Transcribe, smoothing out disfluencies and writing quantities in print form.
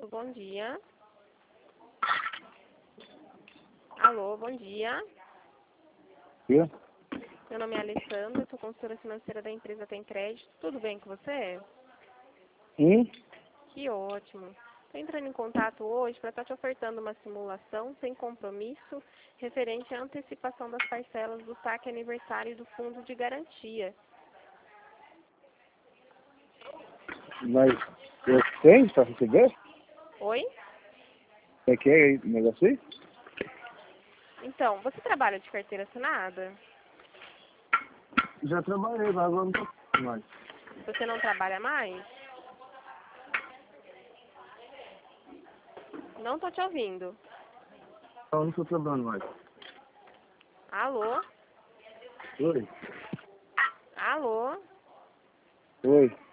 Alô, bom dia. Alô, bom dia. Eu? Meu nome é Alessandra, sou consultora financeira da empresa Tem Crédito. Tudo bem com você? Que ótimo. Estou entrando em contato hoje para estar te ofertando uma simulação sem compromisso referente à antecipação das parcelas do saque aniversário do fundo de garantia. Mas eu tenho para receber? Oi? É que é negócio aí? Então, você trabalha de carteira assinada? Já trabalhei, mas agora não tô mais. Você não trabalha mais? Não estou te ouvindo. Eu não tô trabalhando mais. Alô? Oi? Alô? Oi?